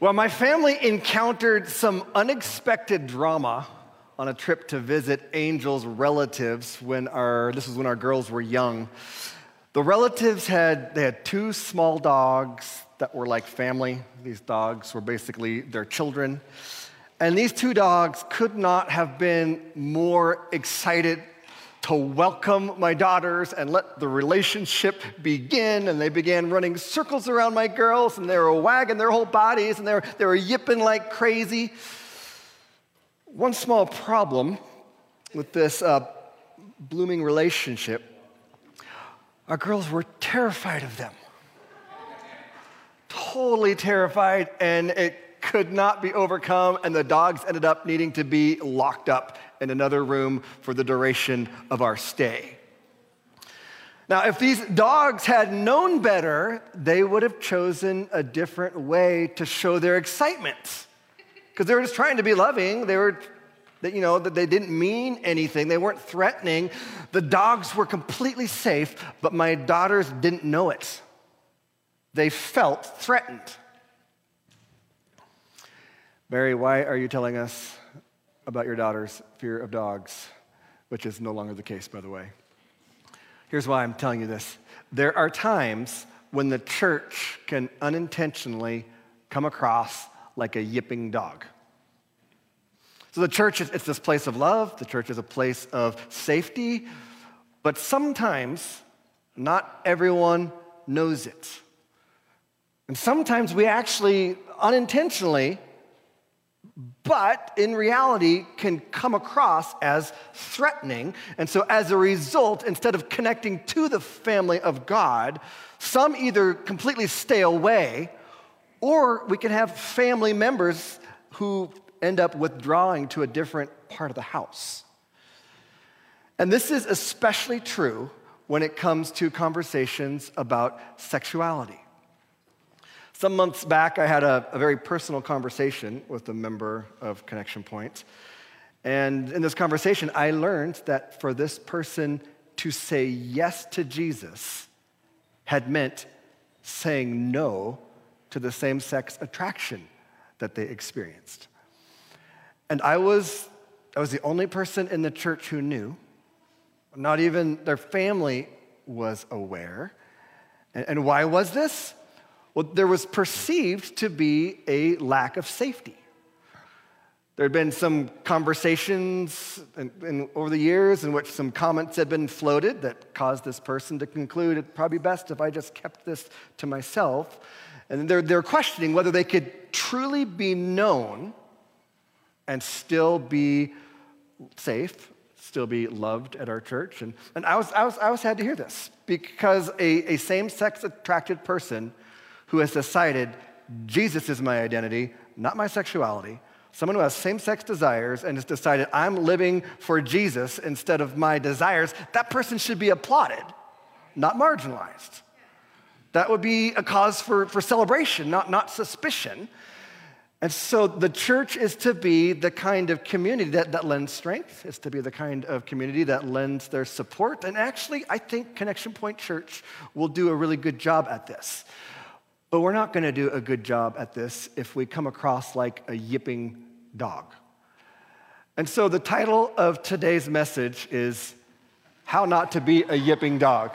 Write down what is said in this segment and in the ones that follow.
Well, my family encountered some unexpected drama on a trip to visit Angel's relatives this was when our girls were young. The relatives had two small dogs that were like family. These dogs were basically their children. And these two dogs could not have been more excited to welcome my daughters and let the relationship begin. And they began running circles around my girls, and they were wagging their whole bodies, and they were yipping like crazy. One small problem with this blooming relationship, our girls were terrified of them. Totally terrified, and it could not be overcome, and the dogs ended up needing to be locked up in another room for the duration of our stay. Now, if these dogs had known better, they would have chosen a different way to show their excitement, because they were just trying to be loving. They didn't mean anything. They weren't threatening. The dogs were completely safe, but my daughters didn't know it. They felt threatened. Mary, why are you telling us about your daughter's fear of dogs, which is no longer the case, by the way? Here's why I'm telling you this. There are times when the church can unintentionally come across like a yipping dog. So the church, it's this place of love. The church is a place of safety. But sometimes, not everyone knows it. And sometimes we actually unintentionally, but in reality can come across as threatening. And so as a result, instead of connecting to the family of God, some either completely stay away, or we can have family members who end up withdrawing to a different part of the house. And this is especially true when it comes to conversations about sexuality. Some months back, I had a very personal conversation with a member of Connection Point. And in this conversation, I learned that for this person to say yes to Jesus had meant saying no to the same-sex attraction that they experienced. And I was the only person in the church who knew. Not even their family was aware. And why was this? Well, there was perceived to be a lack of safety. There had been some conversations over the years in which some comments had been floated that caused this person to conclude it'd probably be best if I just kept this to myself. And they're questioning whether they could truly be known and still be safe, still be loved at our church. And I was sad to hear this, because a same-sex attracted person who has decided Jesus is my identity, not my sexuality, someone who has same-sex desires and has decided I'm living for Jesus instead of my desires, that person should be applauded, not marginalized. That would be a cause for celebration, not suspicion. And so the church is to be the kind of community that lends strength. It's to be the kind of community that lends their support. And actually, I think Connection Point Church will do a really good job at this. But we're not going to do a good job at this if we come across like a yipping dog. And so the title of today's message is How Not to Be a Yipping Dog.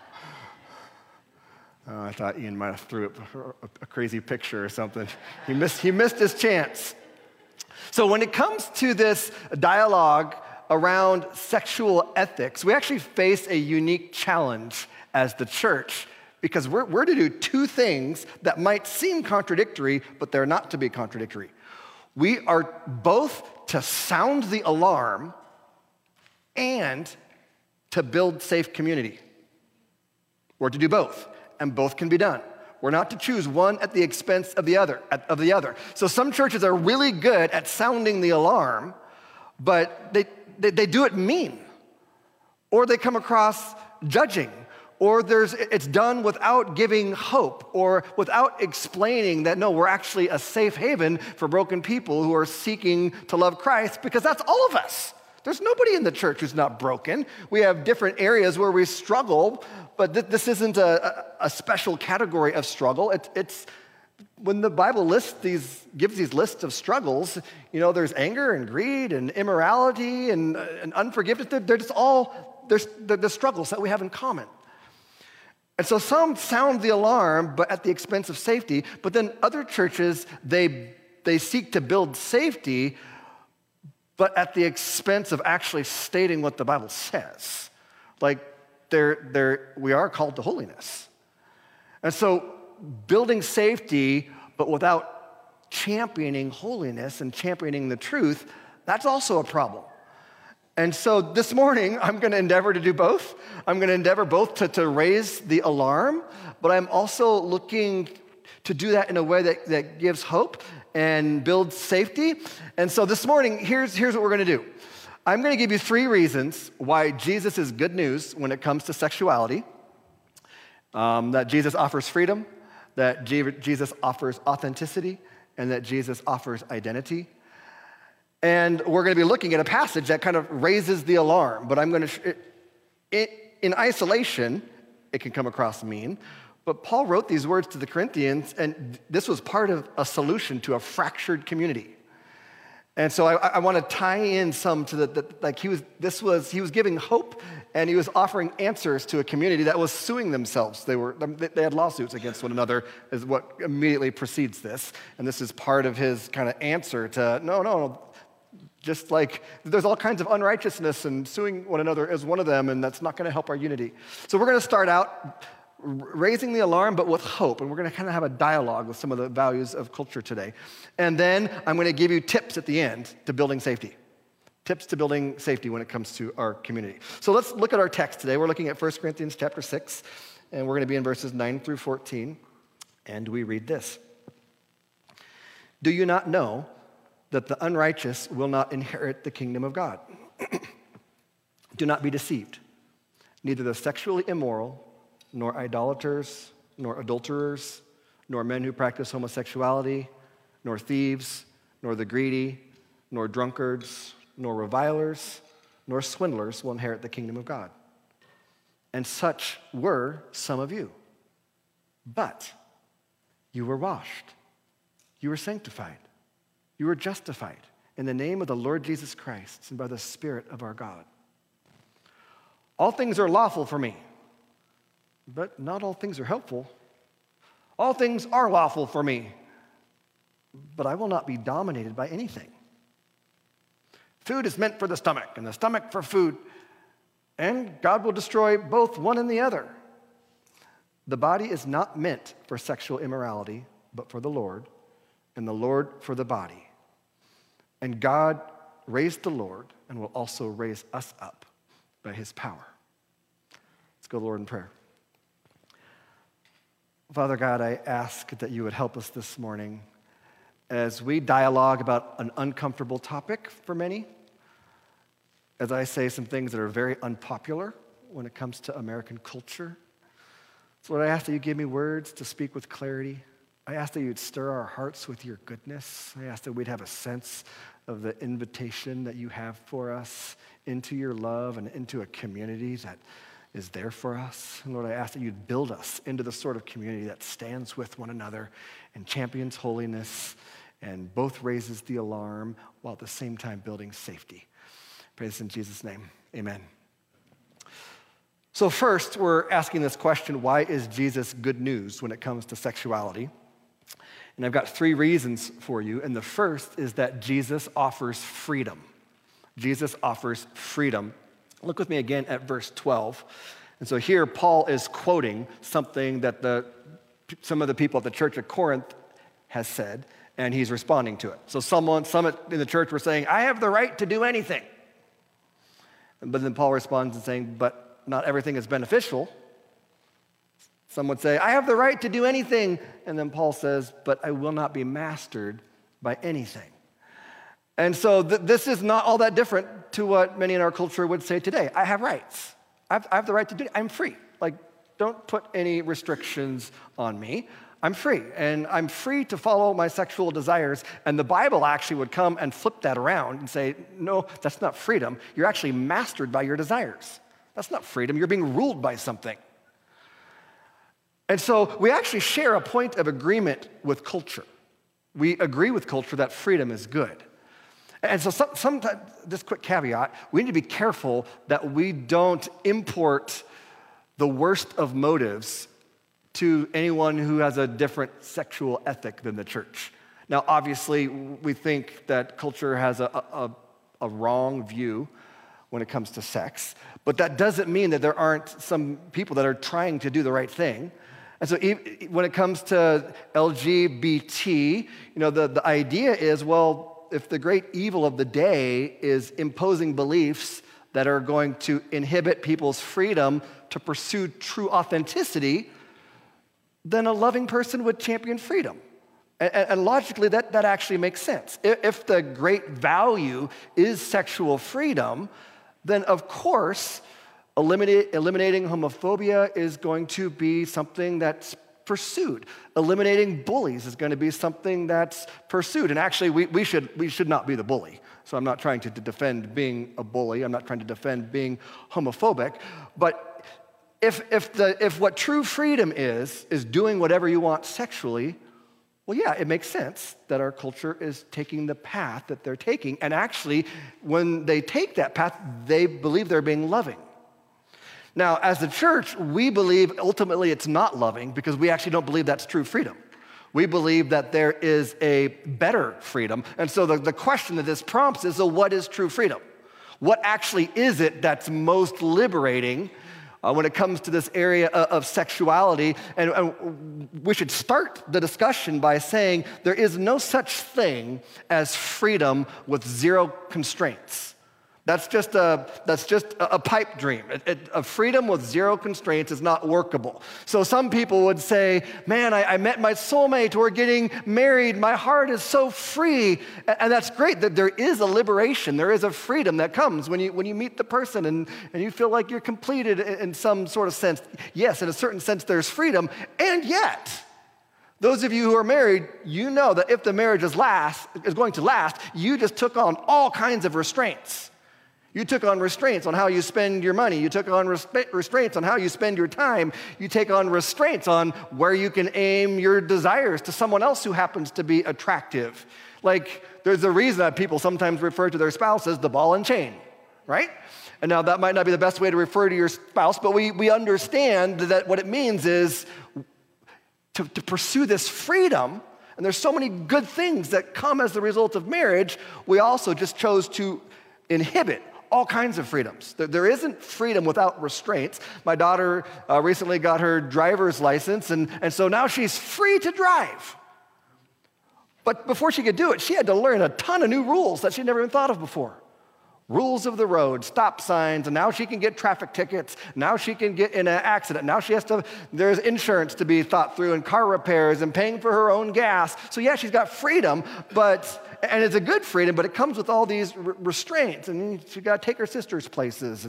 I thought Ian might have threw up a crazy picture or something. He missed his chance. So when it comes to this dialogue around sexual ethics, we actually face a unique challenge as the church, because we're to do two things that might seem contradictory, but they're not to be contradictory. We are both to sound the alarm and to build safe community. We're to do both, and both can be done. We're not to choose one at the expense of the other. So some churches are really good at sounding the alarm, but they do it mean, or they come across judging, or it's done without giving hope, or without explaining that, no, we're actually a safe haven for broken people who are seeking to love Christ, because that's all of us. There's nobody in the church who's not broken. We have different areas where we struggle, but this isn't a special category of struggle. It's when the Bible gives these lists of struggles, there's anger and greed and immorality and unforgiveness. They're just all, there's the struggles that we have in common. And so some sound the alarm, but at the expense of safety. But then other churches, they seek to build safety, but at the expense of actually stating what the Bible says. Like, we are called to holiness. And so building safety, but without championing holiness and championing the truth, that's also a problem. And so this morning, I'm going to endeavor to do both. I'm going to endeavor both to raise the alarm, but I'm also looking to do that in a way that gives hope and builds safety. And so this morning, here's what we're going to do. I'm going to give you 3 reasons why Jesus is good news when it comes to sexuality, that Jesus offers freedom, that Jesus offers authenticity, and that Jesus offers identity. And we're going to be looking at a passage that kind of raises the alarm, but I'm going to, in isolation, it can come across mean, but Paul wrote these words to the Corinthians, and this was part of a solution to a fractured community. And so I want to tie in some to he was giving hope, and he was offering answers to a community that was suing themselves. They had lawsuits against one another, is what immediately precedes this. And this is part of his kind of answer to, no, just like there's all kinds of unrighteousness, and suing one another is one of them, and that's not going to help our unity. So we're going to start out raising the alarm, but with hope. And we're going to kind of have a dialogue with some of the values of culture today. And then I'm going to give you tips at the end to building safety. Tips to building safety when it comes to our community. So let's look at our text today. We're looking at 1 Corinthians chapter 6, and we're going to be in verses 9 through 14. And we read this. Do you not know that the unrighteous will not inherit the kingdom of God? Do not be deceived. Neither the sexually immoral, nor idolaters, nor adulterers, nor men who practice homosexuality, nor thieves, nor the greedy, nor drunkards, nor revilers, nor swindlers will inherit the kingdom of God. And such were some of you. But you were washed, you were sanctified, you were justified in the name of the Lord Jesus Christ and by the Spirit of our God. All things are lawful for me, but not all things are helpful. All things are lawful for me, but I will not be dominated by anything. Food is meant for the stomach, and the stomach for food, and God will destroy both one and the other. The body is not meant for sexual immorality, but for the Lord, and the Lord for the body. And God raised the Lord and will also raise us up by his power. Let's go to the Lord in prayer. Father God, I ask that you would help us this morning as we dialogue about an uncomfortable topic for many, as I say some things that are very unpopular when it comes to American culture. So Lord, I ask that you give me words to speak with clarity. I ask that you'd stir our hearts with your goodness. I ask that we'd have a sense of the invitation that you have for us into your love and into a community that is there for us. And Lord, I ask that you'd build us into the sort of community that stands with one another and champions holiness and both raises the alarm while at the same time building safety. Pray this in Jesus' name, amen. So first, we're asking this question, why is Jesus good news when it comes to sexuality? And I've got 3 reasons for you. And the first is that Jesus offers freedom. Jesus offers freedom. Look with me again at verse 12. And so here, Paul is quoting something that some of the people at the church of Corinth has said, and he's responding to it. So some in the church were saying, I have the right to do anything. But then Paul responds and saying, but not everything is beneficial. Some would say, I have the right to do anything. And then Paul says, but I will not be mastered by anything. And so this is not all that different to what many in our culture would say today. I have rights. I have the right to do it. I'm free. Like, don't put any restrictions on me. I'm free. And I'm free to follow my sexual desires. And the Bible actually would come and flip that around and say, no, that's not freedom. You're actually mastered by your desires. That's not freedom. You're being ruled by something. And so we actually share a point of agreement with culture. We agree with culture that freedom is good. And so sometimes, this quick caveat, we need to be careful that we don't import the worst of motives to anyone who has a different sexual ethic than the church. Now, obviously, we think that culture has a wrong view when it comes to sex, but that doesn't mean that there aren't some people that are trying to do the right thing. And so when it comes to LGBT, the idea is, well, if the great evil of the day is imposing beliefs that are going to inhibit people's freedom to pursue true authenticity, then a loving person would champion freedom. And logically, that actually makes sense. If the great value is sexual freedom, then of course, eliminating homophobia is going to be something that's pursued. Eliminating bullies is going to be something that's pursued. And actually, we should not be the bully. So I'm not trying to defend being a bully. I'm not trying to defend being homophobic. But if what true freedom is doing whatever you want sexually, well, yeah, it makes sense that our culture is taking the path that they're taking. And actually, when they take that path, they believe they're being loving. Now, as the church, we believe ultimately it's not loving because we actually don't believe that's true freedom. We believe that there is a better freedom. And so the question that this prompts is, so what is true freedom? What actually is it that's most liberating when it comes to this area of sexuality? And we should start the discussion by saying there is no such thing as freedom with zero constraints. That's just a pipe dream. A freedom with zero constraints is not workable. So some people would say, man, I met my soulmate, we're getting married, my heart is so free. And that's great, that there is a liberation, there is a freedom that comes when you meet the person and you feel like you're completed in some sort of sense. Yes, in a certain sense there's freedom, and yet, those of you who are married, you know that if the marriage is going to last, you just took on all kinds of restraints. You took on restraints on how you spend your money. You took on restraints on how you spend your time. You take on restraints on where you can aim your desires to someone else who happens to be attractive. Like, there's a reason that people sometimes refer to their spouse as the ball and chain, right? And now that might not be the best way to refer to your spouse, but we understand that what it means is to pursue this freedom, and there's so many good things that come as the result of marriage, we also just chose to inhibit all kinds of freedoms. There isn't freedom without restraints. My daughter recently got her driver's license, and so now she's free to drive. But before she could do it, she had to learn a ton of new rules that she'd never even thought of before. Rules of the road, stop signs, and now she can get traffic tickets. Now she can get in an accident. Now there's insurance to be thought through and car repairs and paying for her own gas. So yeah, she's got freedom, and it's a good freedom, but it comes with all these restraints. And she's got to take her sister's places.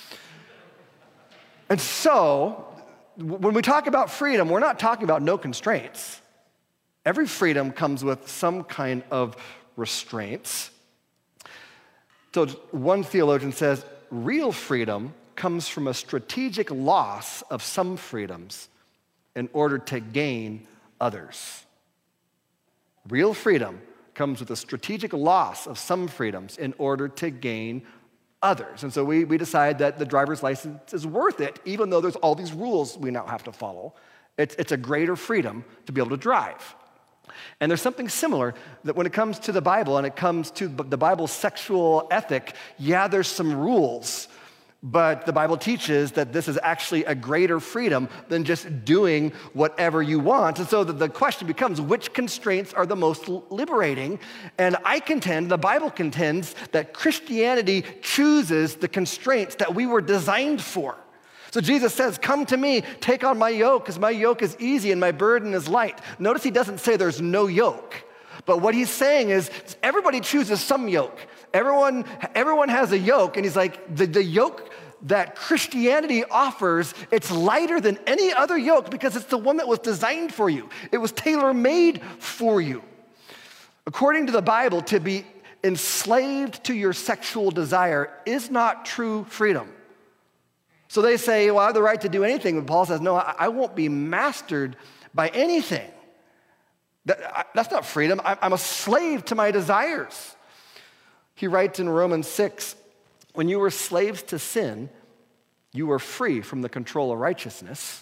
And so when we talk about freedom, we're not talking about no constraints. Every freedom comes with some kind of restraints. So one theologian says, real freedom comes from a strategic loss of some freedoms in order to gain others. Real freedom comes with a strategic loss of some freedoms in order to gain others. And so we decide that the driver's license is worth it, even though there's all these rules we now have to follow. It's a greater freedom to be able to drive. And there's something similar that when it comes to the Bible and it comes to the Bible's sexual ethic, yeah, there's some rules, but the Bible teaches that this is actually a greater freedom than just doing whatever you want. And so the question becomes, which constraints are the most liberating? And the Bible contends that Christianity chooses the constraints that we were designed for. So Jesus says, come to me, take on my yoke, because my yoke is easy and my burden is light. Notice he doesn't say there's no yoke. But what he's saying is everybody chooses some yoke. Everyone has a yoke, and he's like, the yoke that Christianity offers, it's lighter than any other yoke because it's the one that was designed for you. It was tailor-made for you. According to the Bible, to be enslaved to your sexual desire is not true freedom. So they say, well, I have the right to do anything. But Paul says, no, I won't be mastered by anything. That's not freedom. I'm a slave to my desires. He writes in Romans 6, when you were slaves to sin, you were free from the control of righteousness.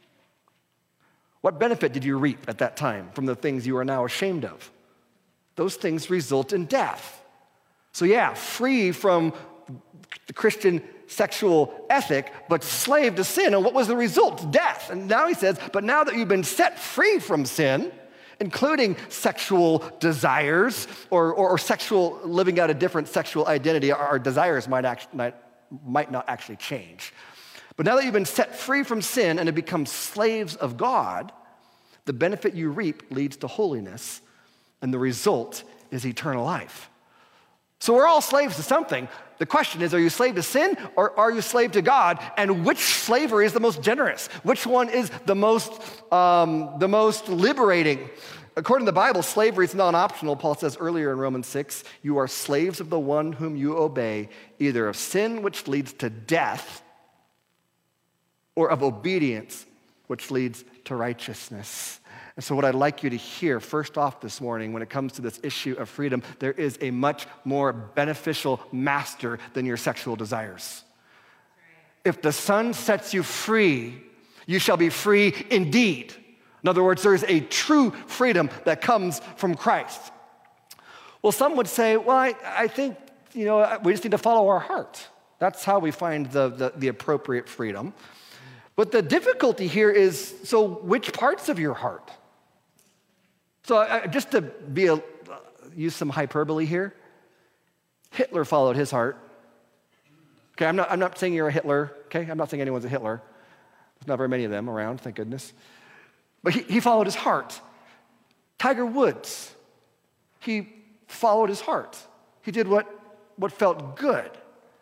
What benefit did you reap at that time from the things you are now ashamed of? Those things result in death. So yeah, free from the Christian sexual ethic, but slave to sin. And what was the result? Death. And now he says, but now that you've been set free from sin, including sexual desires or sexual living out a different sexual identity, our desires might not actually change. But now that you've been set free from sin and have become slaves of God, the benefit you reap leads to holiness, and the result is eternal life. So we're all slaves to something. The question is, are you slave to sin or are you slave to God? And which slavery is the most generous? Which one is the most liberating? According to the Bible, slavery is non-optional. Paul says earlier in Romans 6, you are slaves of the one whom you obey, either of sin, which leads to death, or of obedience, which leads to righteousness. And so what I'd like you to hear first off this morning when it comes to this issue of freedom, there is a much more beneficial master than your sexual desires. If the Son sets you free, you shall be free indeed. In other words, there is a true freedom that comes from Christ. Well, some would say, well, I think, we just need to follow our heart. That's how we find the appropriate freedom. But the difficulty here is, so which parts of your heart? So just to use some hyperbole here, Hitler followed his heart. Okay, I'm not saying you're a Hitler. Okay, I'm not saying anyone's a Hitler. There's not very many of them around, thank goodness. But he followed his heart. Tiger Woods, he followed his heart. He did what felt good.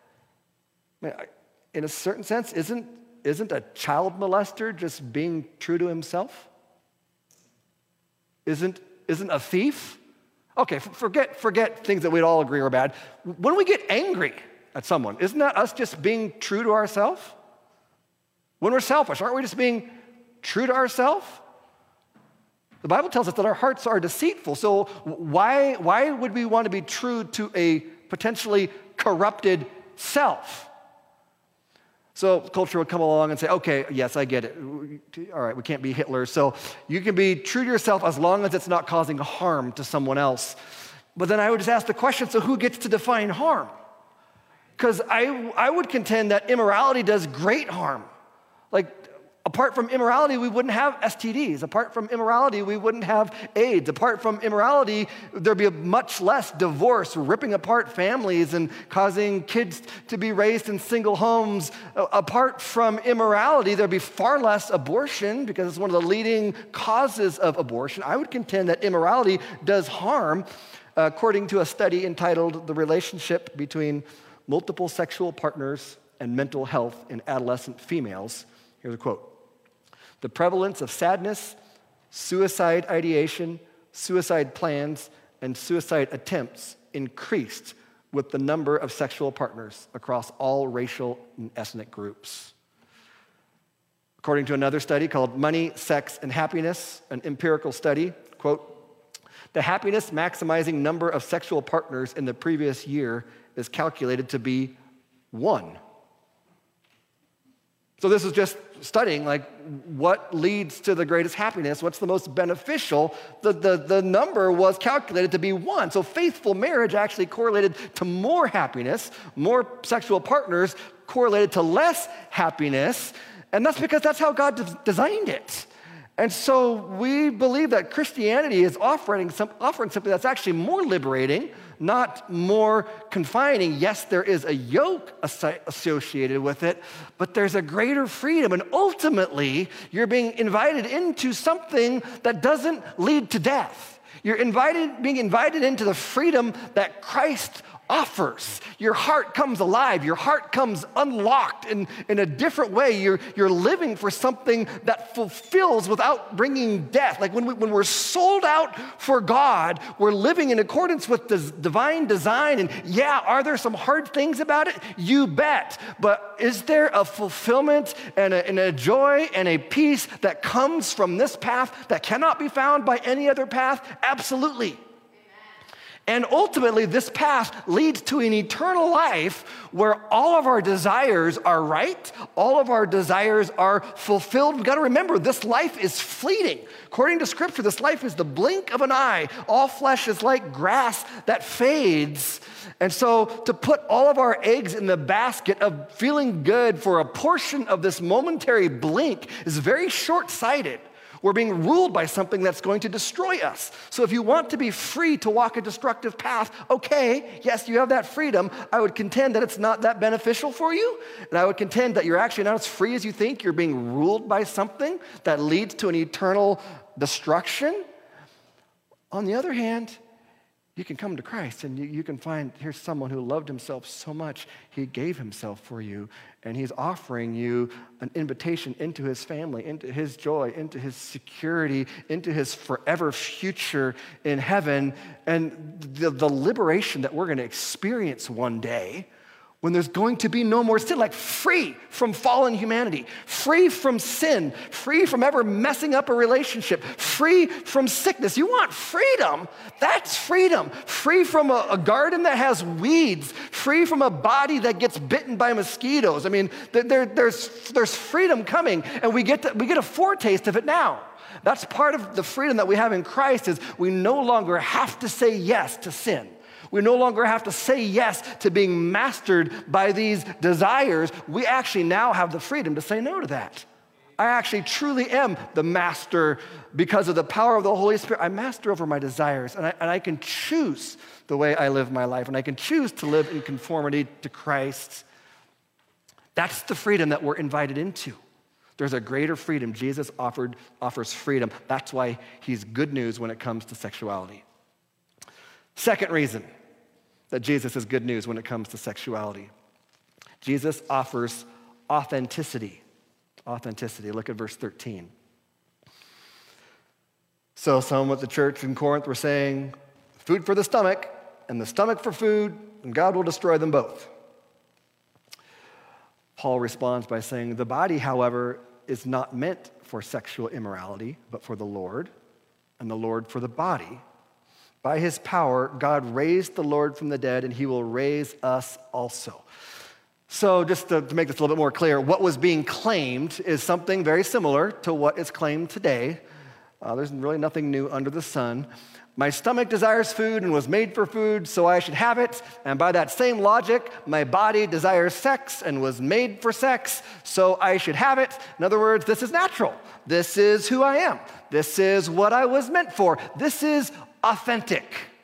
In a certain sense, isn't a child molester just being true to himself? Isn't a thief? Okay, forget things that we'd all agree are bad. When we get angry at someone, isn't that us just being true to ourselves? When we're selfish, aren't we just being true to ourselves? The Bible tells us that our hearts are deceitful, so why would we want to be true to a potentially corrupted self? So culture would come along and say, okay, yes, I get it. All right, we can't be Hitler. So you can be true to yourself as long as it's not causing harm to someone else. But then I would just ask the question, so who gets to define harm? Because I would contend that immorality does great harm. Like, apart from immorality, we wouldn't have STDs. Apart from immorality, we wouldn't have AIDS. Apart from immorality, there'd be much less divorce, ripping apart families and causing kids to be raised in single homes. Apart from immorality, there'd be far less abortion because it's one of the leading causes of abortion. I would contend that immorality does harm, according to a study entitled The Relationship Between Multiple Sexual Partners and Mental Health in Adolescent Females. Here's a quote. The prevalence of sadness, suicide ideation, suicide plans, and suicide attempts increased with the number of sexual partners across all racial and ethnic groups. According to another study called Money, Sex, and Happiness, an empirical study, quote, the happiness maximizing number of sexual partners in the previous year is calculated to be 1. So this is just studying what leads to the greatest happiness, what's the most beneficial. The number was calculated to be 1. So faithful marriage actually correlated to more happiness, more sexual partners correlated to less happiness, and that's because that's how God designed it. And so we believe that Christianity is offering something that's actually more liberating, not more confining. Yes, there is a yoke associated with it, but there's a greater freedom. And ultimately, you're being invited into something that doesn't lead to death. You're being invited into the freedom that Christ offers. Your heart comes alive. Your heart comes unlocked in a different way. You're living for something that fulfills without bringing death. Like when we're sold out for God, we're living in accordance with this divine design. And yeah, are there some hard things about it? You bet. But is there a fulfillment and a joy and a peace that comes from this path that cannot be found by any other path? Absolutely. And ultimately, this path leads to an eternal life where all of our desires are right, all of our desires are fulfilled. We've got to remember, this life is fleeting. According to Scripture, this life is the blink of an eye. All flesh is like grass that fades. And so to put all of our eggs in the basket of feeling good for a portion of this momentary blink is very short-sighted. We're being ruled by something that's going to destroy us. So if you want to be free to walk a destructive path, okay, yes, you have that freedom. I would contend that it's not that beneficial for you. And I would contend that you're actually not as free as you think. You're being ruled by something that leads to an eternal destruction. On the other hand, you can come to Christ and you can find, here's someone who loved himself so much, he gave himself for you, and he's offering you an invitation into his family, into his joy, into his security, into his forever future in heaven, and the liberation that we're going to experience one day when there's going to be no more sin, like free from fallen humanity, free from sin, free from ever messing up a relationship, free from sickness. You want freedom? That's freedom. Free from a garden that has weeds, free from a body that gets bitten by mosquitoes. I mean, there's freedom coming, and we get a foretaste of it now. That's part of the freedom that we have in Christ is we no longer have to say yes to sin. We no longer have to say yes to being mastered by these desires. We actually now have the freedom to say no to that. I actually truly am the master because of the power of the Holy Spirit. I master over my desires, and I can choose the way I live my life, and I can choose to live in conformity to Christ. That's the freedom that we're invited into. There's a greater freedom. Jesus offers freedom. That's why he's good news when it comes to sexuality. Second reason that Jesus is good news when it comes to sexuality. Jesus offers authenticity. Authenticity. Look at verse 13. So some at the church in Corinth were saying, food for the stomach and the stomach for food, and God will destroy them both. Paul responds by saying, the body, however, is not meant for sexual immorality, but for the Lord, and the Lord for the body. By his power, God raised the Lord from the dead, and he will raise us also. So just to make this a little bit more clear, what was being claimed is something very similar to what is claimed today. There's really nothing new under the sun. My stomach desires food and was made for food, so I should have it. And by that same logic, my body desires sex and was made for sex, so I should have it. In other words, this is natural. This is who I am. This is what I was meant for. This is authentic.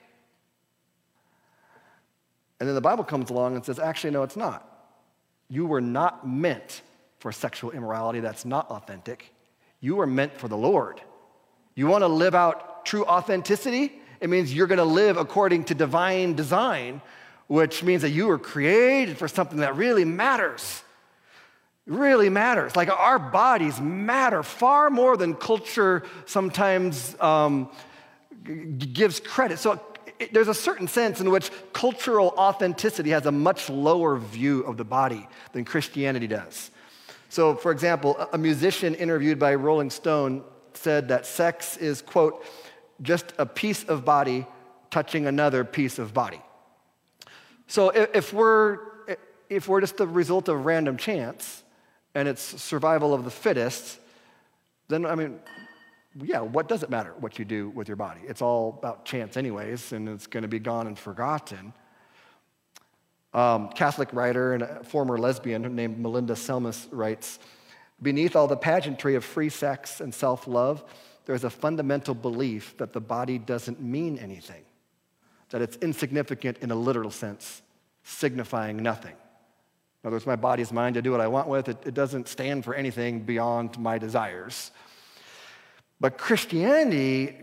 And then the Bible comes along and says, actually, no, it's not. You were not meant for sexual immorality. That's not authentic. You were meant for the Lord. You want to live out true authenticity? It means you're going to live according to divine design, which means that you were created for something that really matters. Really matters. Like our bodies matter far more than culture sometimes gives credit. So there's a certain sense in which cultural authenticity has a much lower view of the body than Christianity does. So, for example, a musician interviewed by Rolling Stone said that sex is, quote, just a piece of body touching another piece of body. So if we're just the result of random chance and it's survival of the fittest, then, I mean, yeah, what does it matter what you do with your body? It's all about chance anyways, and it's going to be gone and forgotten. Catholic writer and a former lesbian named Melinda Selmas writes, beneath all the pageantry of free sex and self-love, there's a fundamental belief that the body doesn't mean anything, that it's insignificant in a literal sense, signifying nothing. In other words, my body's mine to do what I want with. It doesn't stand for anything beyond my desires. But Christianity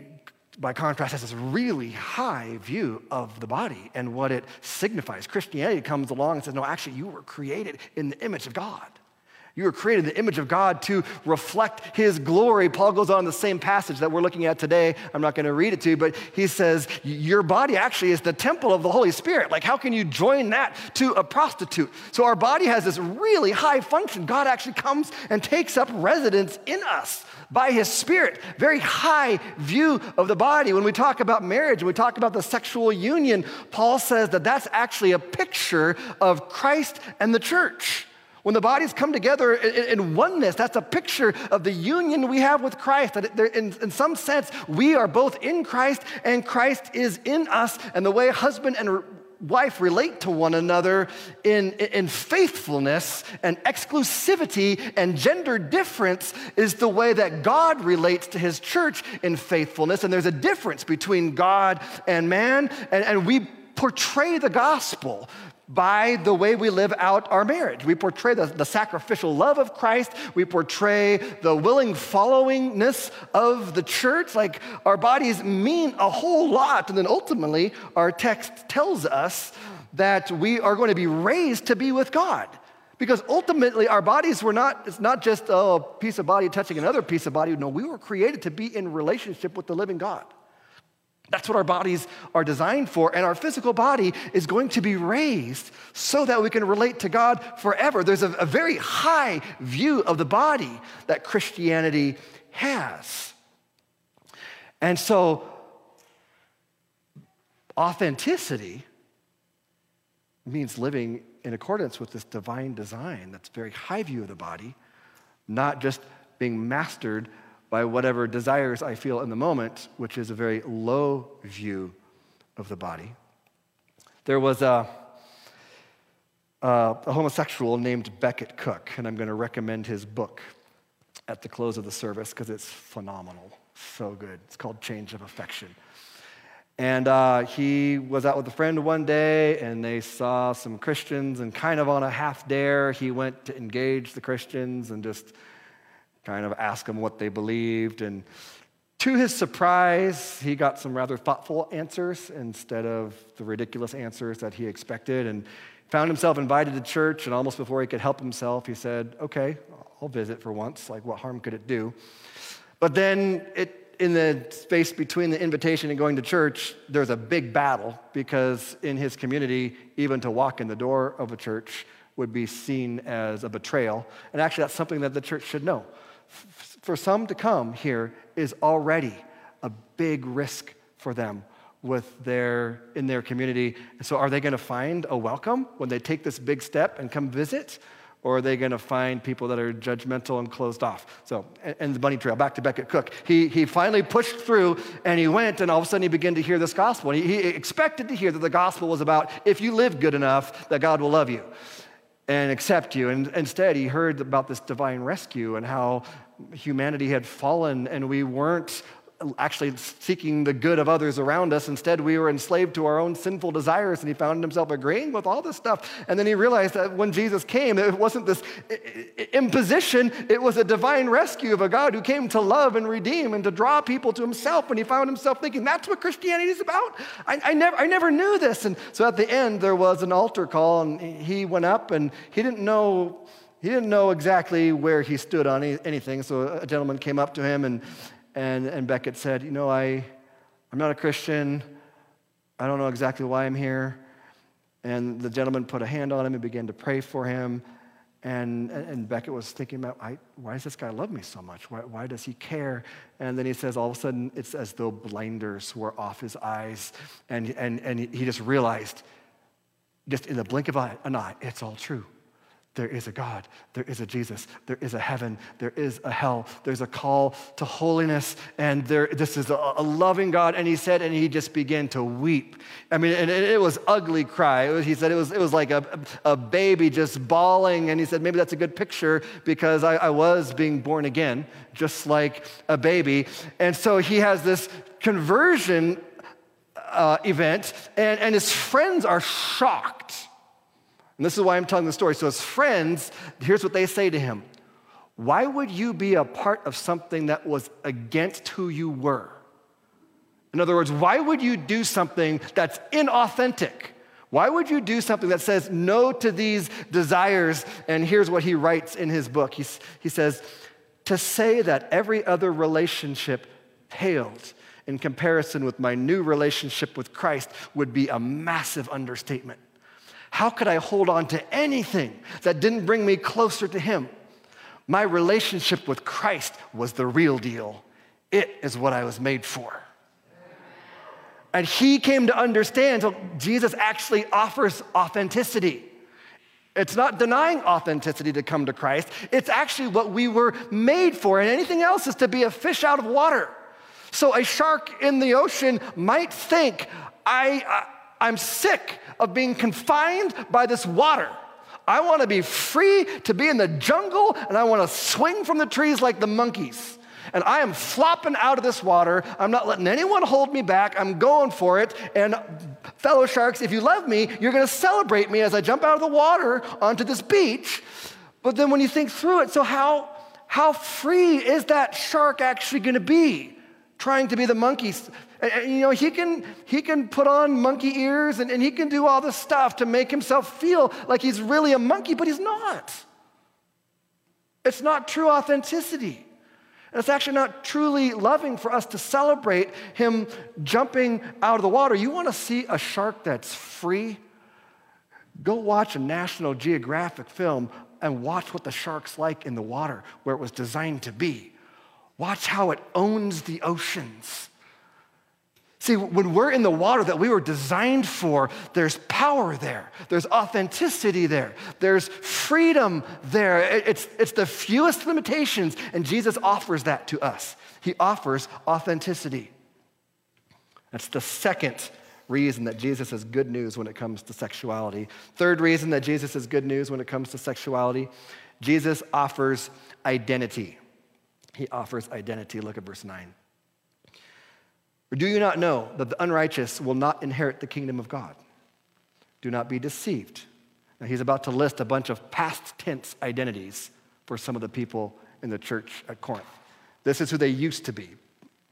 by contrast, has this really high view of the body and what it signifies. Christianity comes along and says, no, actually, you were created in the image of God. You were created in the image of God to reflect his glory. Paul goes on in the same passage that we're looking at today. I'm not going to read it to you, but he says, your body actually is the temple of the Holy Spirit. Like, how can you join that to a prostitute? So our body has this really high function. God actually comes and takes up residence in us by his Spirit. Very high view of the body. When we talk about marriage, when we talk about the sexual union, Paul says that that's actually a picture of Christ and the church. When the bodies come together in oneness, that's a picture of the union we have with Christ. That in some sense, we are both in Christ and Christ is in us. And the way husband and wife relate to one another in faithfulness and exclusivity and gender difference is the way that God relates to his church in faithfulness. And there's a difference between God and man. And we portray the gospel by the way we live out our marriage. We portray the sacrificial love of Christ. We portray the willing followingness of the church. Like, our bodies mean a whole lot. And then ultimately, our text tells us that we are going to be raised to be with God. Because ultimately, our bodies it's not just a piece of body touching another piece of body. No, we were created to be in relationship with the living God. That's what our bodies are designed for, and our physical body is going to be raised so that we can relate to God forever. There's a very high view of the body that Christianity has. And so, authenticity means living in accordance with this divine design that's a very high view of the body, not just being mastered by whatever desires I feel in the moment, which is a very low view of the body. There was a homosexual named Becket Cook, and I'm going to recommend his book at the close of the service because it's phenomenal, so good. It's called Change of Affection. And he was out with a friend one day, and they saw some Christians, and kind of on a half dare, he went to engage the Christians and just kind of ask them what they believed. And to his surprise, he got some rather thoughtful answers instead of the ridiculous answers that he expected, and found himself invited to church. And almost before he could help himself, he said, okay, I'll visit for once. Like, what harm could it do? But then in the space between the invitation and going to church, there's a big battle, because in his community, even to walk in the door of a church would be seen as a betrayal. And actually, that's something that the church should know. For some to come here is already a big risk for them in their community. And so are they going to find a welcome when they take this big step and come visit? Or are they going to find people that are judgmental and closed off? So, and the bunny trail, back to Becket Cook. He finally pushed through, and he went, and all of a sudden he began to hear this gospel. And he expected to hear that the gospel was about, if you live good enough, that God will love you and accept you. And instead, he heard about this divine rescue and how humanity had fallen, and we weren't actually seeking the good of others around us. Instead, we were enslaved to our own sinful desires, and he found himself agreeing with all this stuff. And then he realized that when Jesus came, it wasn't this imposition, it was a divine rescue of a God who came to love and redeem and to draw people to himself. And he found himself thinking, that's what Christianity is about? I never knew this. And so at the end, there was an altar call, and he went up, and he didn't know exactly where he stood on anything. So a gentleman came up to him, and Becket said, I'm not a Christian. I don't know exactly why I'm here. And the gentleman put a hand on him and began to pray for him. And Becket was thinking about, why does this guy love me so much? Why does he care? And then he says, all of a sudden, it's as though blinders were off his eyes. And he just realized, just in the blink of an eye, it's all true. There is a God, there is a Jesus, there is a heaven, there is a hell, there's a call to holiness, and this is a loving God. And he said, and he just began to weep. I mean, and it was ugly cry. He said it was like a baby just bawling. And he said, maybe that's a good picture, because I was being born again, just like a baby. And so he has this conversion event, and his friends are shocked. And this is why I'm telling the story. So his friends, here's what they say to him. Why would you be a part of something that was against who you were? In other words, why would you do something that's inauthentic? Why would you do something that says no to these desires? And here's what he writes in his book. He says, to say that every other relationship paled in comparison with my new relationship with Christ would be a massive understatement. How could I hold on to anything that didn't bring me closer to him? My relationship with Christ was the real deal. It is what I was made for. And he came to understand, so Jesus actually offers authenticity. It's not denying authenticity to come to Christ. It's actually what we were made for, and anything else is to be a fish out of water. So a shark in the ocean might think, I'm sick of being confined by this water. I want to be free to be in the jungle, and I want to swing from the trees like the monkeys. And I am flopping out of this water. I'm not letting anyone hold me back. I'm going for it. And fellow sharks, if you love me, you're going to celebrate me as I jump out of the water onto this beach. But then when you think through it, so how free is that shark actually going to be trying to be the monkeys? And, you know, he can put on monkey ears and he can do all this stuff to make himself feel like he's really a monkey, but he's not. It's not true authenticity. And it's actually not truly loving for us to celebrate him jumping out of the water. You want to see a shark that's free? Go watch a National Geographic film and watch what the shark's like in the water where it was designed to be. Watch how it owns the oceans. See, when we're in the water that we were designed for, there's power there. There's authenticity there. There's freedom there. It's the fewest limitations, and Jesus offers that to us. He offers authenticity. That's the second reason that Jesus is good news when it comes to sexuality. Third reason that Jesus is good news when it comes to sexuality, Jesus offers identity. He offers identity. Look at verse 9. Or do you not know that the unrighteous will not inherit the kingdom of God? Do not be deceived. Now, he's about to list a bunch of past tense identities for some of the people in the church at Corinth. This is who they used to be. He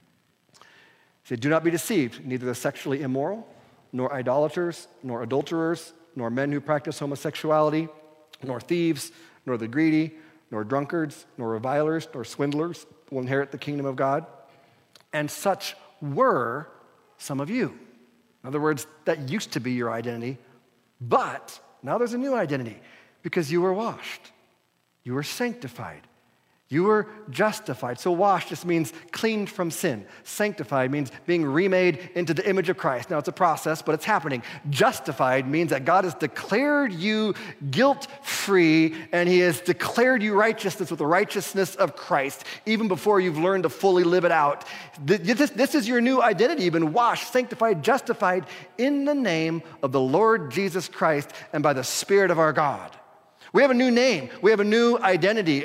said, do not be deceived, neither the sexually immoral, nor idolaters, nor adulterers, nor men who practice homosexuality, nor thieves, nor the greedy, nor drunkards, nor revilers, nor swindlers will inherit the kingdom of God. And such were some of you. In other words, that used to be your identity, but now there's a new identity because you were washed, you were sanctified, you were justified. So washed just means cleaned from sin. Sanctified means being remade into the image of Christ. Now it's a process, but it's happening. Justified means that God has declared you guilt-free and he has declared you righteousness with the righteousness of Christ, even before you've learned to fully live it out. This is your new identity. You've been washed, sanctified, justified in the name of the Lord Jesus Christ and by the Spirit of our God. We have a new name. We have a new identity.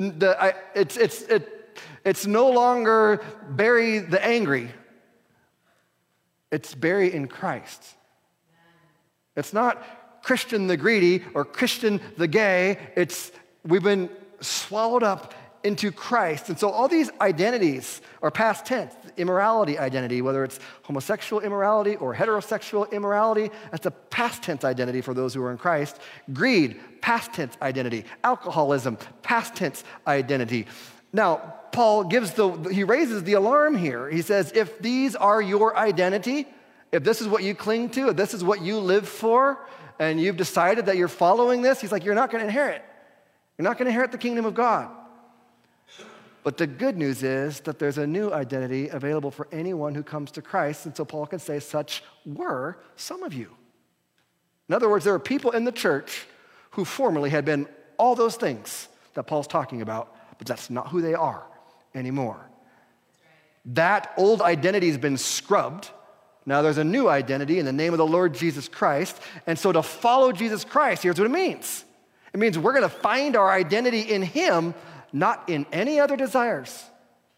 It's no longer bury the angry. It's bury in Christ. It's not Christian the greedy or Christian the gay. We've been swallowed up into Christ. And so all these identities are past tense. Immorality identity, whether it's homosexual immorality or heterosexual immorality, that's a past tense identity for those who are in Christ. Greed, past tense identity. Alcoholism, past tense identity. Now, Paul he raises the alarm here. He says, if these are your identity, if this is what you cling to, if this is what you live for, and you've decided that you're following this, he's like, you're not going to inherit. You're not going to inherit the kingdom of God. But the good news is that there's a new identity available for anyone who comes to Christ, and so Paul can say, such were some of you. In other words, there are people in the church who formerly had been all those things that Paul's talking about, but that's not who they are anymore. That old identity has been scrubbed. Now there's a new identity in the name of the Lord Jesus Christ, and so to follow Jesus Christ, here's what it means. It means we're going to find our identity in him, not in any other desires.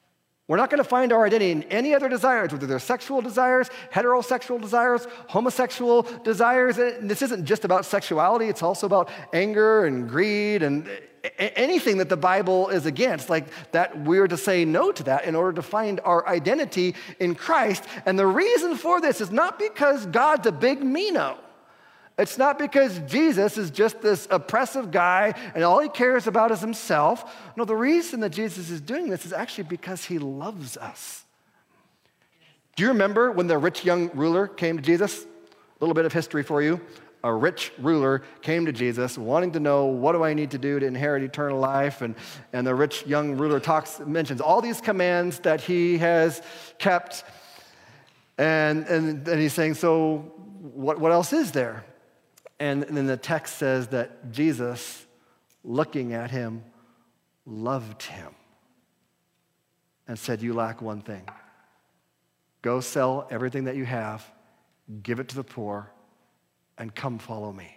We're not going to find our identity in any other desires, whether they're sexual desires, heterosexual desires, homosexual desires. And this isn't just about sexuality. It's also about anger and greed and anything that the Bible is against, like that we're to say no to that in order to find our identity in Christ. And the reason for this is not because God's a big me-no. It's not because Jesus is just this oppressive guy and all he cares about is himself. No, the reason that Jesus is doing this is actually because he loves us. Do you remember when the rich young ruler came to Jesus? A little bit of history for you. A rich ruler came to Jesus wanting to know, what do I need to do to inherit eternal life? And the rich young ruler mentions all these commands that he has kept. And he's saying, so what else is there? And then the text says that Jesus, looking at him, loved him and said, you lack one thing. Go sell everything that you have, give it to the poor, and come follow me.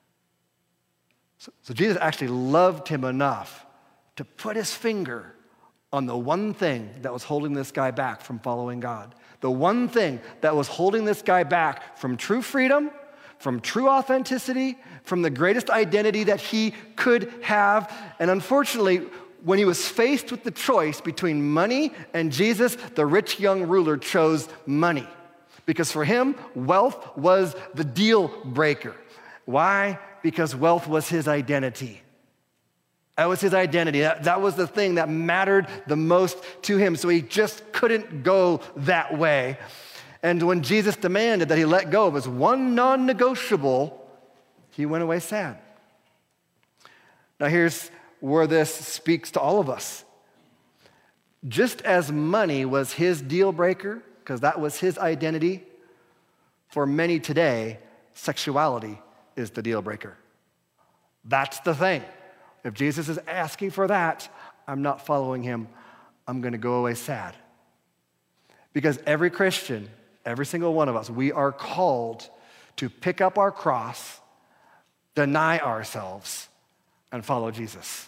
So Jesus actually loved him enough to put his finger on the one thing that was holding this guy back from following God. The one thing that was holding this guy back from true freedom, from true authenticity, from the greatest identity that he could have. And unfortunately, when he was faced with the choice between money and Jesus, the rich young ruler chose money. Because for him, wealth was the deal breaker. Why? Because wealth was his identity. That was his identity. That was the thing that mattered the most to him. So he just couldn't go that way. And when Jesus demanded that he let go of his one non-negotiable, he went away sad. Now here's where this speaks to all of us. Just as money was his deal breaker, because that was his identity, for many today, sexuality is the deal breaker. That's the thing. If Jesus is asking for that, I'm not following him. I'm going to go away sad. Because every Christian, every single one of us, we are called to pick up our cross, deny ourselves, and follow Jesus.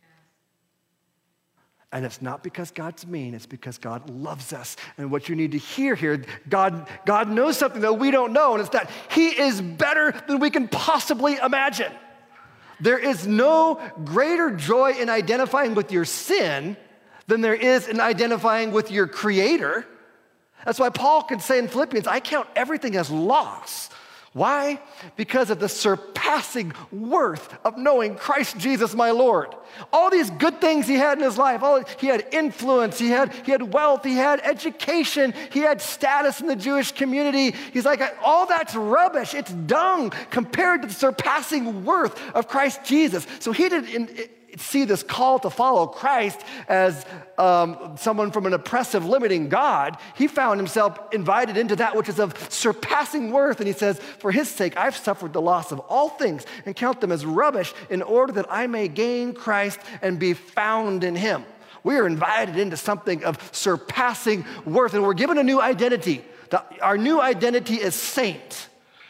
And it's not because God's mean, it's because God loves us. And what you need to hear here, God knows something that we don't know, and it's that he is better than we can possibly imagine. There is no greater joy in identifying with your sin than there is in identifying with your Creator. That's why Paul could say in Philippians, I count everything as loss. Why? Because of the surpassing worth of knowing Christ Jesus my Lord. All these good things he had in his life, he had influence, he had wealth, he had education, he had status in the Jewish community. He's like, all that's rubbish, it's dung compared to the surpassing worth of Christ Jesus. So he didn't see this call to follow Christ as someone from an oppressive, limiting God. He found himself invited into that which is of surpassing worth. And he says, for his sake, I've suffered the loss of all things and count them as rubbish in order that I may gain Christ and be found in him. We are invited into something of surpassing worth, and we're given a new identity. Our new identity is saint.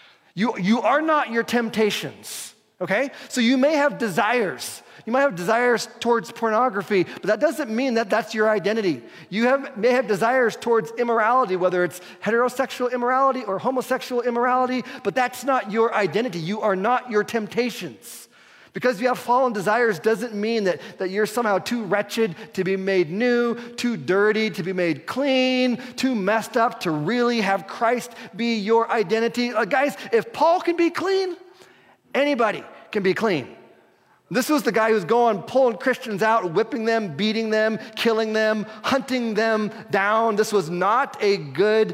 You are not your temptations, okay? So you may have desires. You might have desires towards pornography, but that doesn't mean that that's your identity. You may have desires towards immorality, whether it's heterosexual immorality or homosexual immorality, but that's not your identity. You are not your temptations. Because you have fallen desires doesn't mean that you're somehow too wretched to be made new, too dirty to be made clean, too messed up to really have Christ be your identity. Guys, if Paul can be clean, anybody can be clean. This was the guy who's going, pulling Christians out, whipping them, beating them, killing them, hunting them down. This was not a good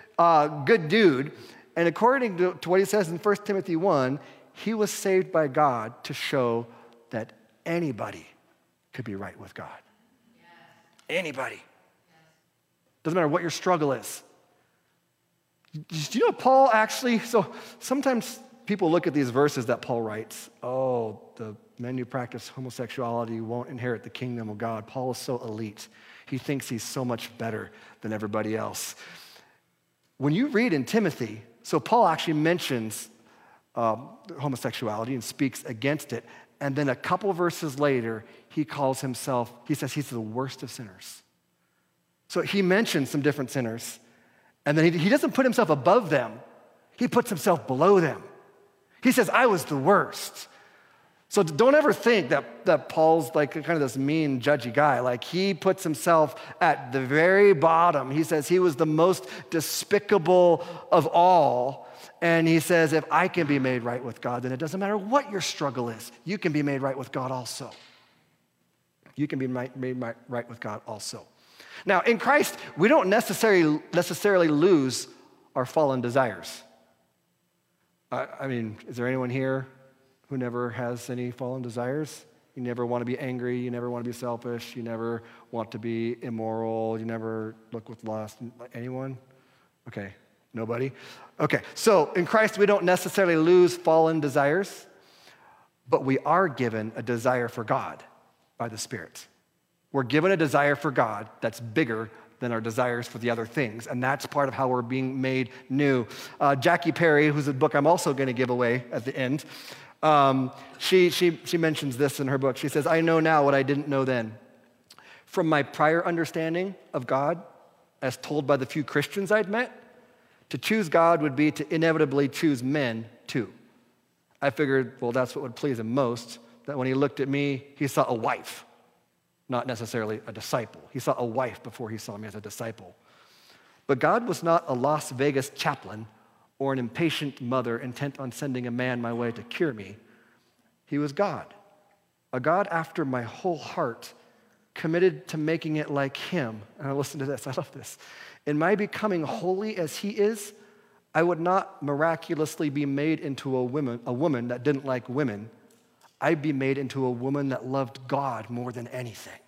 dude. And according to what he says in 1 Timothy 1, he was saved by God to show that anybody could be right with God. Yes. Anybody. Yes. Doesn't matter what your struggle is. Do you know Paul actually, so sometimes people look at these verses that Paul writes, oh, the men who practice homosexuality won't inherit the kingdom of God. Paul is so elite. He thinks he's so much better than everybody else. When you read in Timothy, so Paul actually mentions homosexuality and speaks against it. And then a couple verses later, he says he's the worst of sinners. So he mentions some different sinners. And then he doesn't put himself above them. He puts himself below them. He says, I was the worst. So don't ever think that Paul's like kind of this mean, judgy guy. Like he puts himself at the very bottom. He says he was the most despicable of all. And he says, if I can be made right with God, then it doesn't matter what your struggle is. You can be made right with God also. You can be made right with God also. Now, in Christ, we don't necessarily lose our fallen desires. I mean, is there anyone here who never has any fallen desires? You never want to be angry. You never want to be selfish. You never want to be immoral. You never look with lust. Anyone? Okay, nobody? Okay, so in Christ, we don't necessarily lose fallen desires, but we are given a desire for God by the Spirit. We're given a desire for God that's bigger than our desires for the other things, and that's part of how we're being made new. Jackie Perry, who's a book I'm also going to give away at the end, she mentions this in her book. She says, I know now what I didn't know then. From my prior understanding of God, as told by the few Christians I'd met, to choose God would be to inevitably choose men too. I figured, well, that's what would please him most, that when he looked at me, he saw a wife, not necessarily a disciple. He saw a wife before he saw me as a disciple. But God was not a Las Vegas chaplain or an impatient mother intent on sending a man my way to cure me. He was God, a God after my whole heart, committed to making it like him. And listen to this, I love this. In my becoming holy as he is, I would not miraculously be made into a woman that didn't like women. I'd be made into a woman that loved God more than anything.